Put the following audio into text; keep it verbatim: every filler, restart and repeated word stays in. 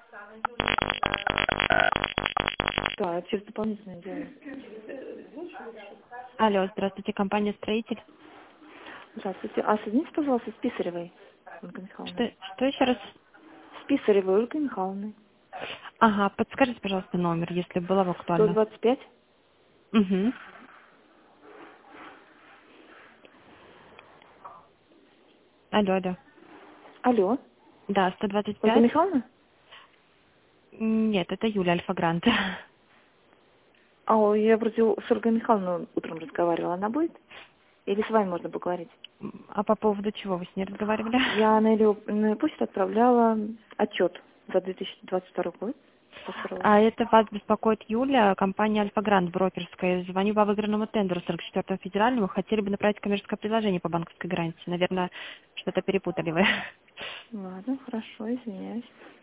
Да, через дополнительное дело. Алло, здравствуйте, компания «Строитель». Здравствуйте. А соедините, пожалуйста, с Писаревой Ольгой Михайловной. Что, что еще раз? С Писаревой Ольгой Михайловной. Ага, подскажите, пожалуйста, номер, если было бы сто актуально. двадцать пять. Угу. Алло, алло. Алло. Да, сто двадцать Ольга пять. Михайловна? Нет, это Юля Альфа-Грант. А, ой, я вроде с Ольгой Михайловной утром разговаривала. Она будет? Или с вами можно поговорить? А по поводу чего вы с ней разговаривали? Я на ее на почту отправляла отчет за две тысячи двадцать второй год. двадцать второй год. А это вас беспокоит Юля, компания «Альфа-Грант» брокерская. Звоню по выигранному тендеру сорок четвёртому федеральному. Хотели бы направить коммерческое предложение по банковской гарантии. Наверное, что-то перепутали вы. Ладно, хорошо, извиняюсь.